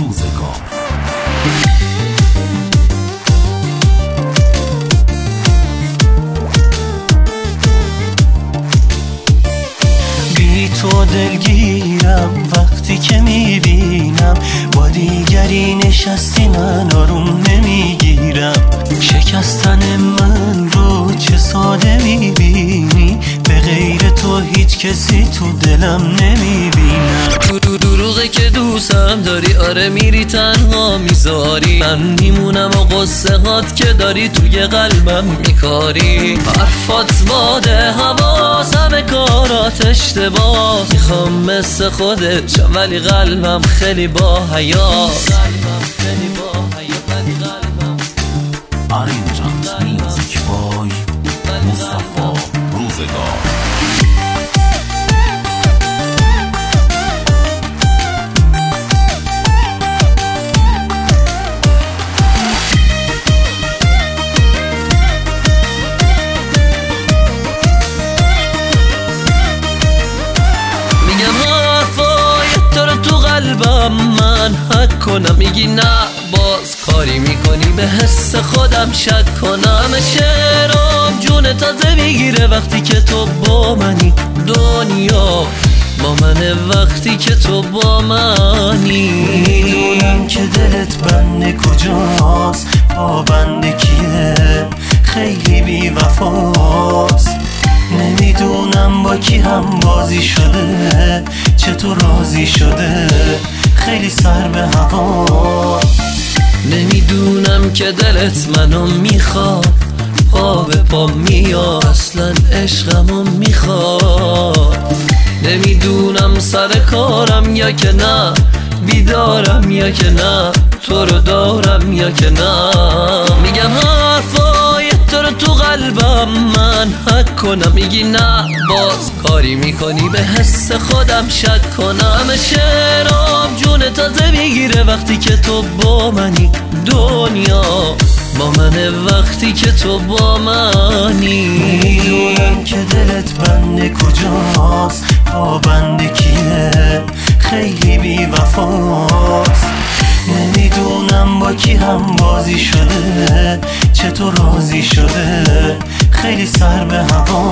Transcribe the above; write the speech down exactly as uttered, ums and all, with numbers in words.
روزگار. بی تو دلگیرم وقتی که میبینم با دیگری نشستی، من آروم نمیگیرم. شکستن من رو چه ساده میبینی، به غیر تو هیچ کسی تو دلم نمیبینم. دروغه که دوستم داری، آره میری تنها میذاری، من میمونم و قصه هات که داری توی قلبم میکاری. حرفات باده حواس، همه کارات اشتباه، میخوام مثل خودت شم ولی قلبم خیلی با حیاس. آرینجانس میوزیک بای مصطفی روزگار. من حک کنم، میگی نه باز کاری میکنی به حس خودم شک کنم. شعرام جون تازه میگیره وقتی که تو با منی، دنیا با منه وقتی که تو با منی. میدونم که دلت بنده کجاست، با بنده کیه، خیلی بی وفاست. نمیدونم با کی هم بازی شده، چطور راضی شده، خیلی سر به هوا. نمیدونم که دلت منو میخواد، پا به پا میاد، اصلا عشقمو میخواد. نمیدونم سر کارم یا که نه، بیدارم یا که نه، تو رو دارم یا که نه. میگم حرفای تو رو تو قلبم من حک کنم، میگی نه باز کاری میکنی به حس خودم شک کنم. شعرام جون تازه میگیره وقتی که تو با منی، دنیا با منه وقتی که تو با منی. میدونم که دلت بنده کجاست، با بنده کیه، خیلی بی وفاست. نمیدونم با کی هم بازی شده، چطور راضی شده، خیلی سر به هوا.